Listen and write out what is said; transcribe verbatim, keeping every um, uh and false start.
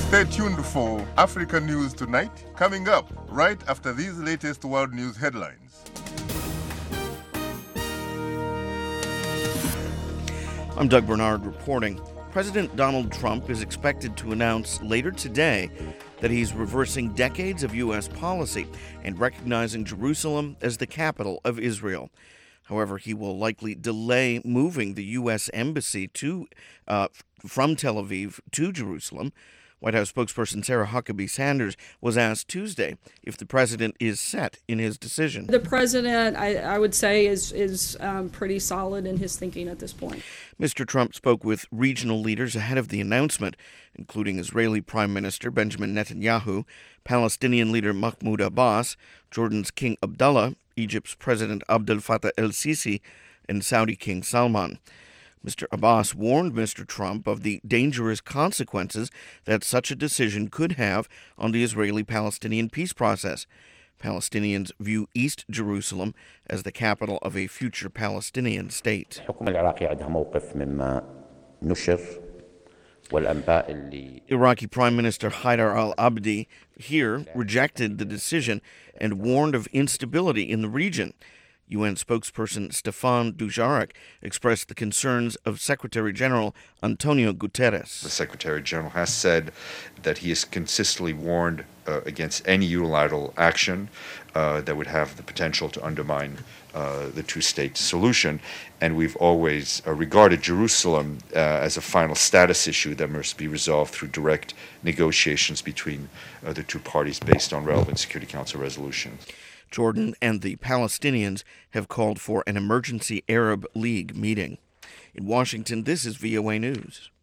Stay tuned for Africa News Tonight, coming up right after these latest world news headlines. I'm Doug Bernard reporting. President Donald Trump is expected to announce later today that he's reversing decades of U S policy and recognizing Jerusalem as the capital of Israel. However, he will likely delay moving the U S embassy to uh, from Tel Aviv to Jerusalem. White House spokesperson Sarah Huckabee Sanders was asked Tuesday if the president is set in his decision. The president, I, I would say, is, is um, pretty solid in his thinking at this point. Mister Trump spoke with regional leaders ahead of the announcement, including Israeli Prime Minister Benjamin Netanyahu, Palestinian leader Mahmoud Abbas, Jordan's King Abdullah, Egypt's President Abdel Fattah el-Sisi, and Saudi King Salman. Mister Abbas warned Mister Trump of the dangerous consequences that such a decision could have on the Israeli-Palestinian peace process. Palestinians view East Jerusalem as the capital of a future Palestinian state. Iraqi Prime Minister Haider al-Abadi here rejected the decision and warned of instability in the region. U N spokesperson Stefan Dujarric expressed the concerns of Secretary General Antonio Guterres. The Secretary General has said that he has consistently warned uh, against any unilateral action uh, that would have the potential to undermine uh, the two-state solution. And we've always uh, regarded Jerusalem uh, as a final status issue that must be resolved through direct negotiations between uh, the two parties based on relevant Security Council resolutions. Jordan and the Palestinians have called for an emergency Arab League meeting. In Washington, this is V O A News.